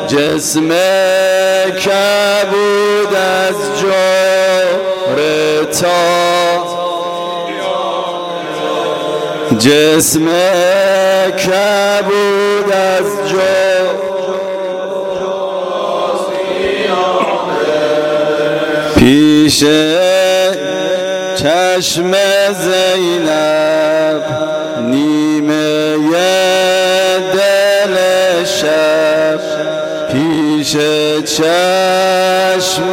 جسم کبود از جور جسم کبود از جور پیش چشم زینب نیمه دل شب پیش چشم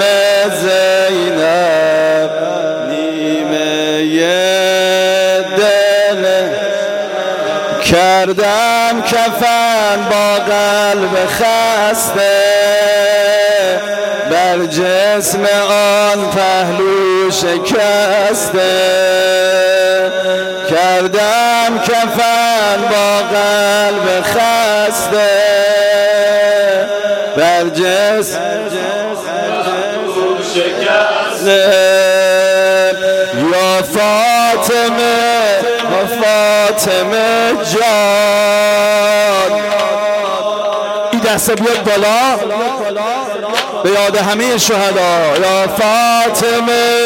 زینب نیمه دل کردم کفن با قلب خسته بر جسم آن پهلو شکسته کردم کفن با قلب خسته بر جسم شکسته یا فاطمه جان این دسته بیاد بالا به یاد همه شهدا یا فاطمه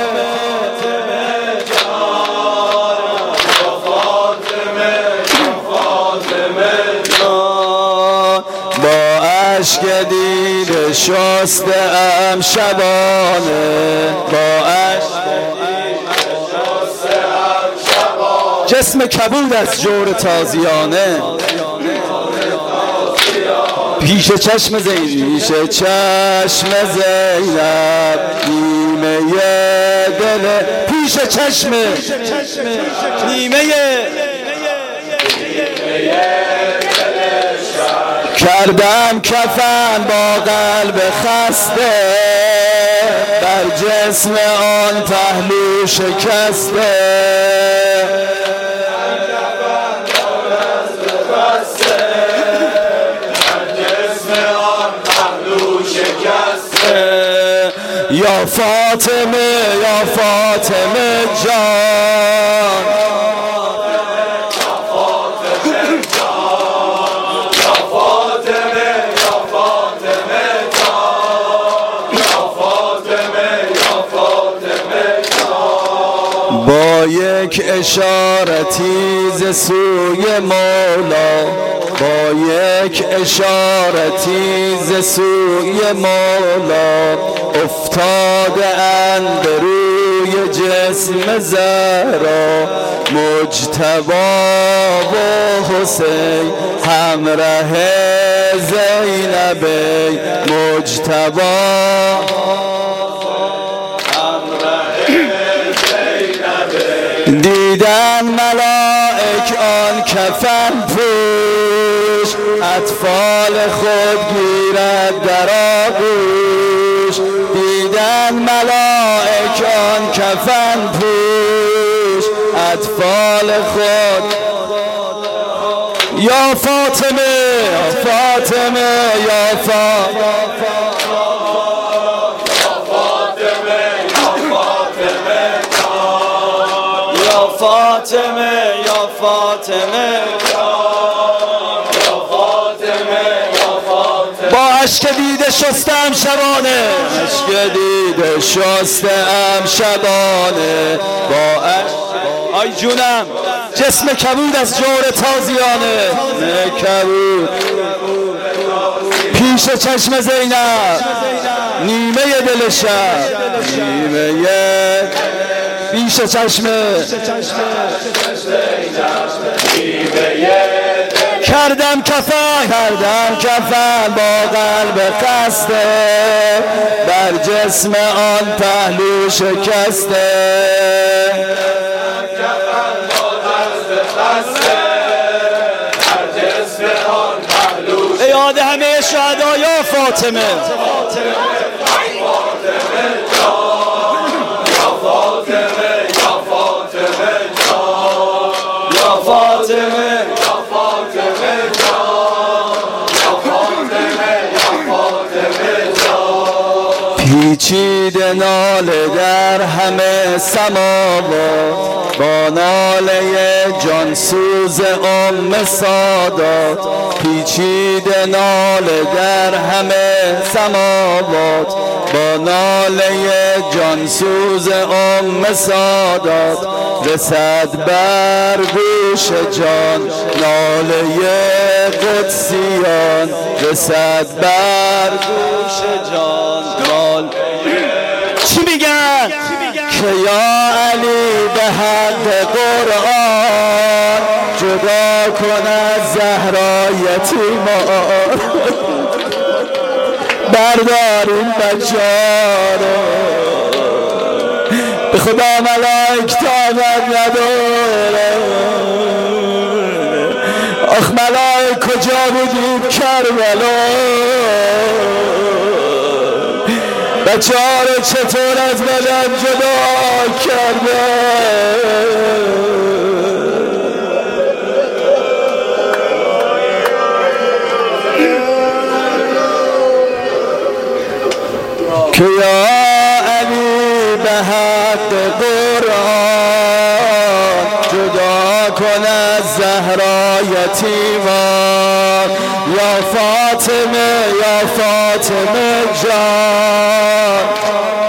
با اشک دیده شسته ام شبانه با اشک جسم کبود از جور تازیانه پیش چشم زینب نیمه دل پیش چشم نیمه کردم کفن با قلب خسته بر جسم آن پهلو شکسته یا فاطمه جان با یک اشارتی ز سوی مولا با یک اشارتی ز سوی مولا افتاده اند روی جسم زهرا مجتبی و حسین همراه زینب مجتبی دیدن ملائک آن کفن پوش اطفال خود گیرد در آغوش دیدن ملائک آن کفن پوش اطفال خود یا فاطمه با اشک دیده شستم شبانه با اشک آی جونم جسم کبود از جور تازیانه کبود پیش چشم زینب نیمه دل شب پیش چشم کردم کفن با قلب خسته بر جسم آن پهلو شکسته به یاد همه شهدا یا فاطمه پیچیده ناله در همه سماوات، با ناله جانسوز سادات. پیچیده ناله در همه سماوات، با ناله جانسوز سادات. رسد بر گوش جان ناله قدسیان، رسد بر گوش جان ناله. چی میگن؟ که یا علی به حق قرآن، جدا کن از زهرا یتیمان. بردار این بچه‌ها رو، به خدا ملائک طاقت نداره. آخ ملائک کجا بودید کربلا؟ بچه‌ها رو چطور از بدن جدا کرده؟ که یا علی به حق قرآن، جدا کن از زهرا یتیمان. یا فاطمه یا فاطمه جان.